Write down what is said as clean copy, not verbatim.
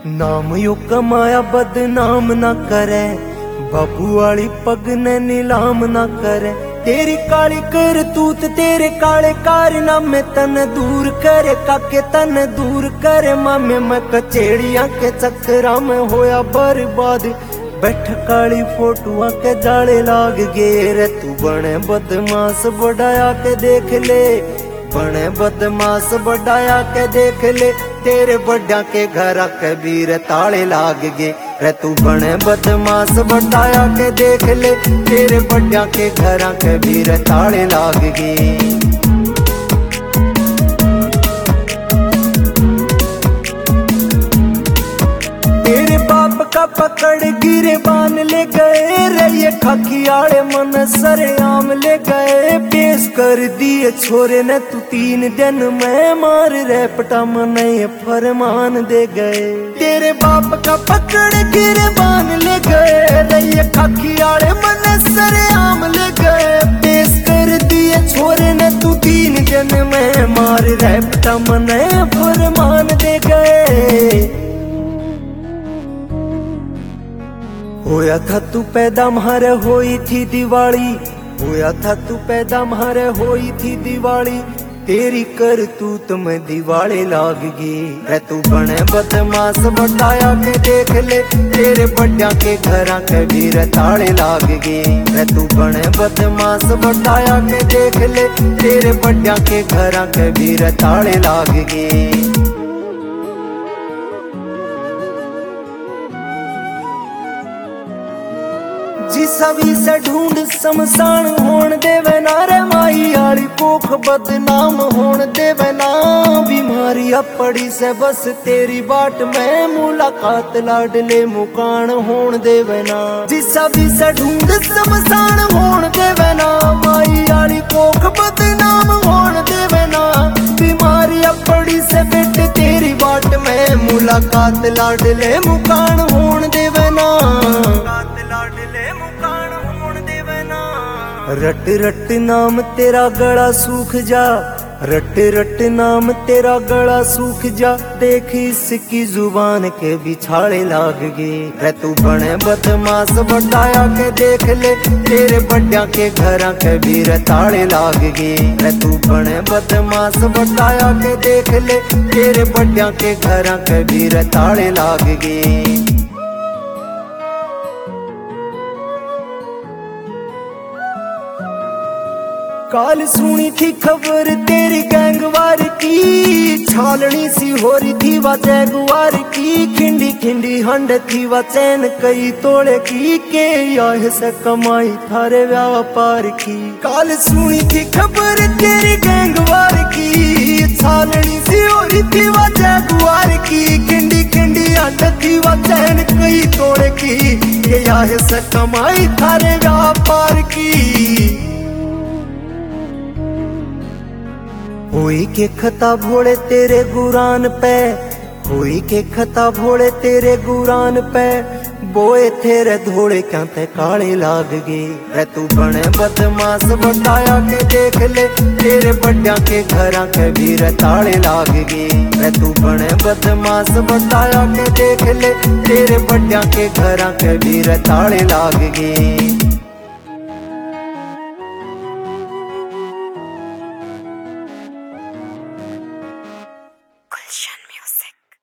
नाम यो कमाया बदनाम ना करे, बाबू वाली पग ने नीलाम ना करे। तेरी काली करतूत तेरे काले कारनामे तन दूर करे, काके तन दूर करे। मामे मैं कचेड़िया के चक्करा में होया बर्बाद, बैठ काली फोटुआ के जाले लाग गे रे। तू बने बदमाश बढ़ाया के देख ले, बने बदमाश बढ़ाया के देख ले। तेरे बड्डा के घर के बीर ताले लाग गे रे। तू बने बदमाश बढ़ाया के देख ले, तेरे बड्डा के घर के बीर ताले लाग गे। का पकड़ गिरे बान ले गए रे, ये खाकियाड़े मन सरेआम ले गए। पेश कर दिए छोरे ने तू 3 दिन में मार रे पटा मन ये फरमान दे गए। तेरे बाप का पकड़ गिरे बान ले गए रे, ये खाकियाड़े मन सरेआम ले गए। पेश कर दिए छोरे ने तू 3 दिन में मार रे पटा मन ये फरमान दे गए। होया था तू पैदा म्हारे होई थी दिवाली, होया था तू पैदा म्हारे होई थी दिवाली। तेरी करतूत में दिवाले लाग गई रे। तू बने बदमाश बढ़ाया के देख ले, तेरे बड्डा के घर के बीर ताले लाग गए रे। तू बने बदमाश बढ़ाया के देख ले, तेरे बड्डा के घर के बीर ताले लाग गए। जिसवी से ढूंढ शमशान होन देवे ना रे, माई आली कोख बदनाम होन देवे ना। बीमारी पड़ी से बस तेरी बाट में मुलाकात लाडले मुकान होन देवे ना। जिसवी से ढूंढ शमशान होन देवे ना, माई आली कोख बदनाम होन देवे ना। बीमारी पड़ी से बेटे तेरी बाट में मुलाकात लाडले मुकान होन देवे ना। रट रट नाम तेरा गला सूख जा, रट रट नाम तेरा गला सूख जा। देख इसकी जुबान के बिछाड़े लाग गए रे। तू बने बदमाश बढ़ाया के देख ले, तेरे बड्डा के घर के बीर ताले लाग गए रे। तू बने बदमाश बढ़ाया के देख ले, तेरे बड्डा के घर के बीर ताले लाग गए। काल सुनी थी खबर तेरी गैंगवार की, छालनी सी हो रही थी वा जैगुआर की। खिंडी खिंडी हंड थी वा चैन कई तोड़े की, के यह से कमाई थारे व्यापार की। काल सुनी थी खबर तेरी गैंगवार की, छालनी सी हो रही थी वा जैगुआर की। खिंडी खिंडी हंड थी वा चैन कई तोड़े की, के यह से कमाई थारे व्यापार की। होई के खता भोड़े तेरे गुरान पे, होई के खता भोड़े तेरे गुरान पे। बोए तेरे धोड़े क्या ते काले लाग गए रे। तू बने बदमाश बढ़ाया के देख ले, तेरे बड्डा के घर के बीर ताले लाग गए रे। तू बने बदमाश बढ़ाया के देख ले, तेरे बड्डा के घर के बीर ताले लाग गए। गुलशन।